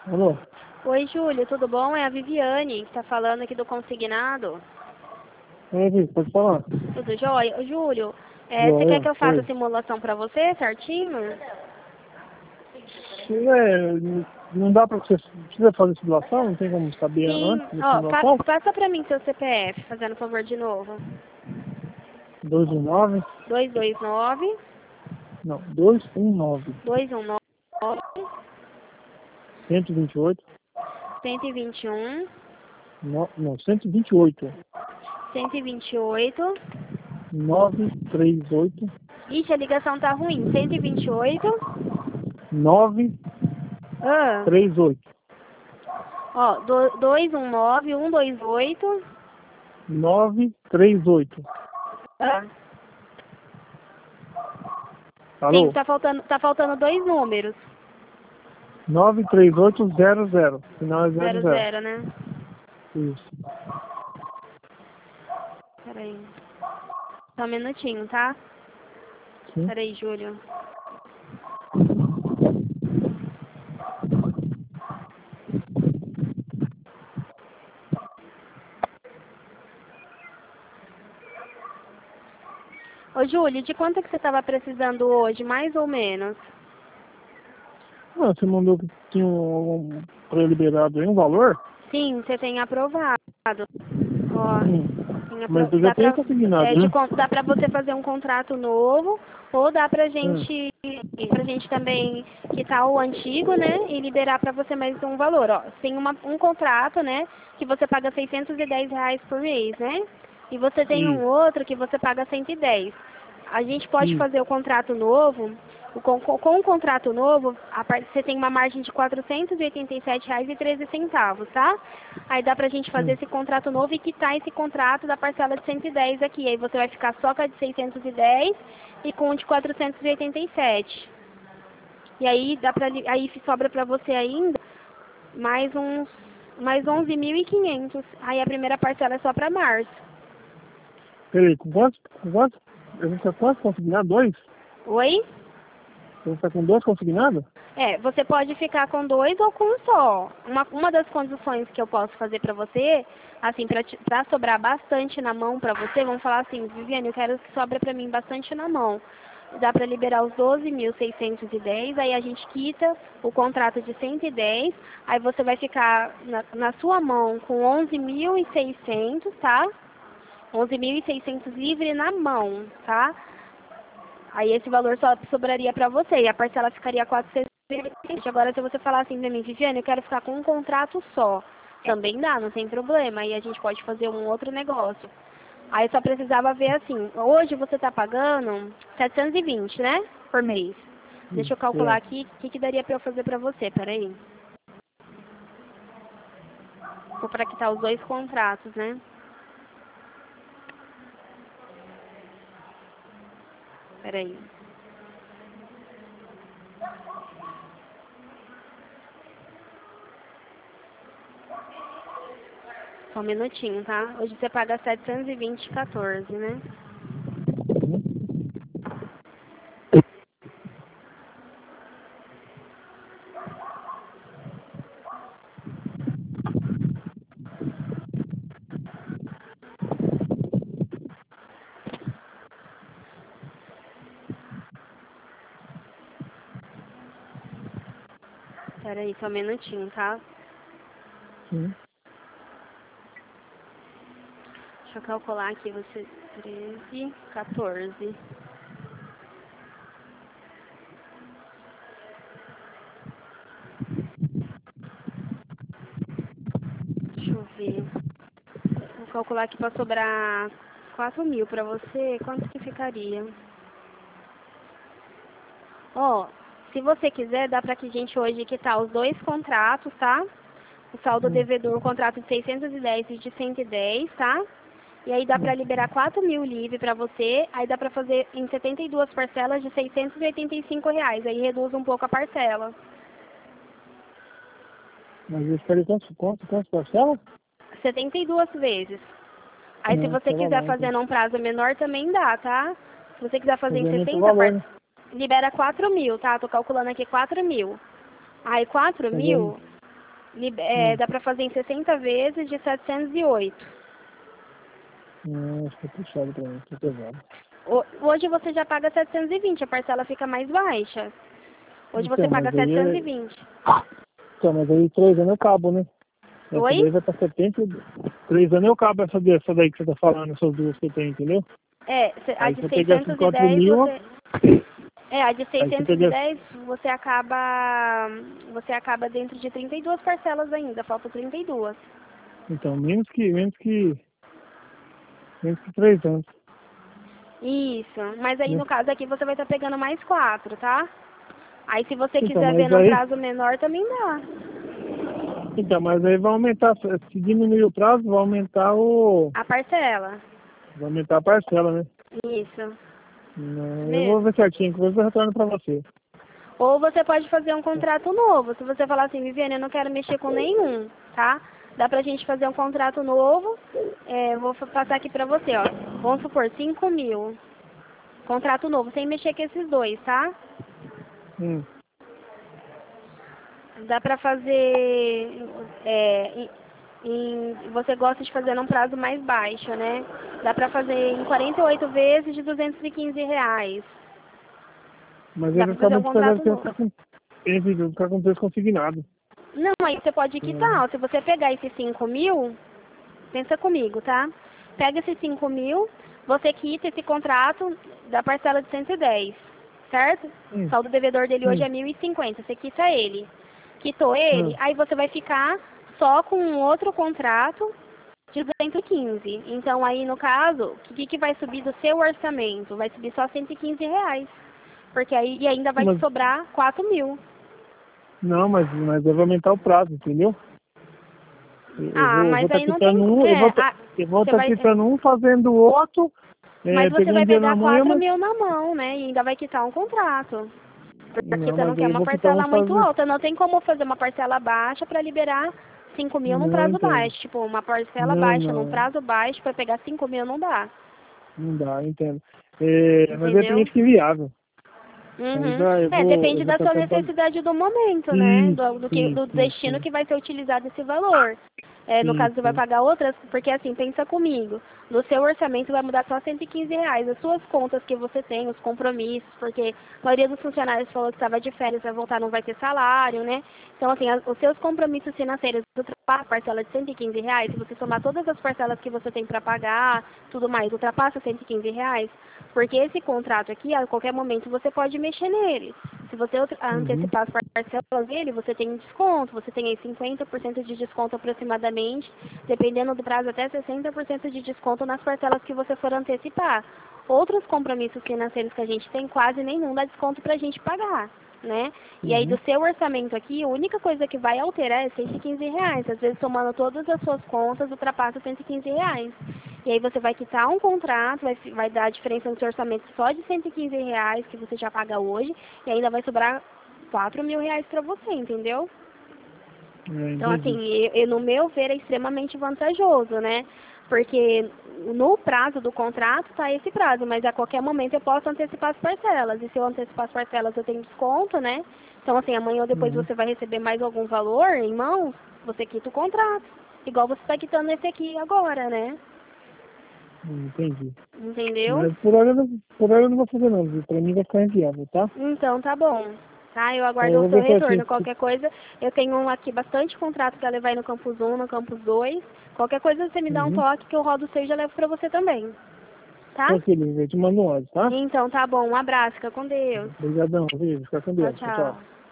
Alô? Oi, Júlio, tudo bom? É a Viviane que está falando aqui do consignado. Oi, Vitor, pode falar? Tudo jóia? Ô, Júlio, você quer Joia, que eu faça a oi. simulação para você, certinho? Não dá pra você, precisa fazer simulação? Não tem como saber Sim. antes da Ó, simulação? passa para mim seu CPF, fazendo favor de novo. 219, 229 não, 219, 219 128, 121 não, 128, 128. 938, Ixi, a ligação tá ruim. 128. 938. Ah, ó, 219 128. 938. Ah. Sim, Alô? tá faltando dois números. 93800. Final é 00. 00, né? Isso. Peraí. Só um minutinho, tá? Sim. Peraí, Júlio. Ô, Júlio, de quanto que você estava precisando hoje, mais ou menos? Ah, você mandou que tinha pré-liberado aí um valor? Sim, você tem aprovado. Ó, Mas eu já tenho consignado, né? dá pra você fazer um contrato novo, ou dá pra Hum. gente também quitar o antigo, né, e liberar pra você mais um valor, ó. Tem um contrato, né, que você paga R$ 610 por mês, né? E você tem um Isso, outro que você paga 110. A gente pode isso. fazer o contrato novo. Com o contrato novo, você tem uma margem de R$ 487,13, tá? Aí dá pra gente fazer Hum. esse contrato novo e quitar esse contrato da parcela de 110 aqui. Aí você vai ficar só com a de 610 e com o de 487. E aí aí sobra pra você ainda mais 11.500. Aí a primeira parcela é só pra março. Peraí, com quantos? Com quantos? A gente tá quantos consignados? Dois? Oi? A gente tá com dois consignados? Você pode ficar com dois ou com um só. Uma das condições que eu posso fazer pra você, assim, pra sobrar bastante na mão pra você, vamos falar assim, Viviane, eu quero que sobre pra mim bastante na mão. Dá pra liberar os 12.610, aí a gente quita o contrato de 110, aí você vai ficar na sua mão com 11.600, tá? 11.600 livre na mão, tá? Aí esse valor só sobraria pra você e a parcela ficaria 420. Agora se você falar assim pra mim, Viviane, eu quero ficar com um contrato só, também dá, não tem problema. Aí a gente pode fazer um outro negócio. Aí só precisava ver assim, hoje você tá pagando 720, né? Por mês. Deixa eu calcular É. aqui o que daria pra eu fazer pra você, peraí. Vou pra quitar os dois contratos, né? Peraí. Só um minutinho, tá? Hoje você paga 720,14, né? Peraí, só um minutinho, tá? Sim. Deixa eu calcular aqui, você 13, 14. Deixa eu ver. Vou calcular aqui pra sobrar 4.000 pra você. Quanto que ficaria? Ó, se você quiser, dá pra que a gente hoje quitar os dois contratos, tá? O saldo Hum. devedor, o contrato de 610 e de 110, tá? E aí dá pra Hum. liberar 4.000 livre pra você. Aí dá pra fazer em 72 parcelas de R$ 685. Aí reduz um pouco a parcela. Mas eu esperei quantos parcelas? 72 vezes. Aí se Não, você pera quiser lá, fazer então. num prazo menor também dá, tá? Se você quiser fazer Mas em aumenta o 60 valor, partes, né? libera 4.000, tá? Tô calculando aqui 4.000. Aí Mas, 4.000, Dá pra fazer em 60 vezes de 708. Acho que é puxado pra mim, tô pesado. Hoje você já paga 720, a parcela fica mais baixa. Hoje você Então, paga mas aí 720. Então, mas aí 3 anos eu cabo, né? Essa Oi? daí vai pra 70. 3 anos eu cabo essa daí que você tá falando, essas duas que eu tenho, entendeu? A Aí de se eu pegar esses 4 610 mil, você... a de aí se eu pegar... 610 você acaba dentro de 32 parcelas ainda, falta 32. Então, menos que 3 anos. Isso, mas aí Né? no caso aqui você vai estar pegando mais 4, tá? Aí se você Então, quiser ver mas num aí... prazo menor também dá. Então, mas aí vai aumentar, se diminuir o prazo, vai aumentar A parcela. vai aumentar a parcela, né? Isso Eu vou mesmo. ver certinho, que depois eu retorno pra você. Ou você pode fazer um contrato novo. Se você falar assim, Viviane, eu não quero mexer com nenhum, tá? Dá pra gente fazer um contrato novo. Vou passar aqui pra você, ó. Vamos supor, 5 mil. Contrato novo, sem mexer com esses dois, tá? Hum. Dá pra fazer... você gosta de fazer num prazo mais baixo, né? Dá pra fazer em 48 vezes de R$ 215. Mas ele Dá vai pra ficar fazer um muito pesado contrato porque novo. ele vai ficar com preço consignado. Não, aí você pode quitar. Ó. Se você pegar esses 5 mil, pensa comigo, tá? Pega esses 5 mil, você quita esse contrato da parcela de 110, certo? O Hum, saldo devedor dele hoje hum, é 1.050, você quita ele. Quitou ele, hum. aí você vai ficar só com um outro contrato de 215. Então aí, no caso, o que vai subir do seu orçamento? Vai subir só R$ 115. Porque aí e ainda vai te Mas, sobrar 4 mil. não, mas deve aumentar o prazo, entendeu? Eu Ah, vou mas estar aí não tem... quitando um, eu vou você estar vai... quitando um, fazendo o outro, Mas você pegando vai dinheiro na pegar mão, e 4 mas, mil na mão, né? E ainda vai quitar um contrato. Porque não, você não mas quer aí eu uma vou quitar um parcela muito fazer, alta. Não tem como fazer uma parcela baixa para liberar 5 mil num não prazo entendo. baixo. Tipo, uma parcela Não, baixa num não, prazo baixo para pegar 5 mil não dá. não dá, entendo. Mas Entendeu? depende que viável. Aí Uhum. vai, eu Depende vou da estar sua comprando. necessidade do momento, né? Isso, sim, Do sim, destino sim, que vai ser utilizado esse valor. No sim, caso, você vai sim. pagar outras, porque assim, pensa comigo. No seu orçamento vai mudar só R$ 115. As suas contas que você tem, os compromissos, porque a maioria dos funcionários falou que estava de férias, vai voltar, não vai ter salário, né? Então, assim, os seus compromissos financeiros, ultrapassa a parcela de R$ 115, se você somar todas as parcelas que você tem para pagar, tudo mais, ultrapassa R$ 115, porque esse contrato aqui, a qualquer momento, você pode mexer nele. Se você Uhum. antecipar as parcelas dele, você tem desconto, você tem aí 50% de desconto aproximadamente, dependendo do prazo até 60% de desconto nas parcelas que você for antecipar. Outros compromissos financeiros que a gente tem, quase nenhum dá desconto para a gente pagar, né? E aí do Uhum. seu orçamento aqui, a única coisa que vai alterar é R$ 115. Às vezes somando todas as suas contas, ultrapassa R$ 115. E aí você vai quitar um contrato, vai dar a diferença no seu orçamento só de R$ 115 que você já paga hoje, e ainda vai sobrar R$ 4.000 para você, entendeu? Então, Entendi. assim, no meu ver, é extremamente vantajoso, né? Porque no prazo do contrato está esse prazo, mas a qualquer momento eu posso antecipar as parcelas. E se eu antecipar as parcelas, eu tenho desconto, né? Então, assim, amanhã ou depois Uhum. você vai receber mais algum valor em mãos, você quita o contrato. Igual você está quitando esse aqui agora, né? Entendi. Entendeu? Mas por hora eu não vou fazer não, viu? Pra mim vai ficar inviável, tá? Então, tá bom. Tá, eu Então aguardo eu o vou seu ver certinho. retorno. Qualquer coisa, eu tenho aqui bastante contrato para levar aí no Campus 1, no Campus 2. Qualquer coisa, você me dá um Uhum. toque que eu rodo o seu e já levo para você também. Tá? Tranquilo, eu te mando um áudio, tá? Então, tá bom. Um abraço. Fica com Deus. Obrigadão, viu? Fica com Tchau, Deus. Tchau, tchau. tchau.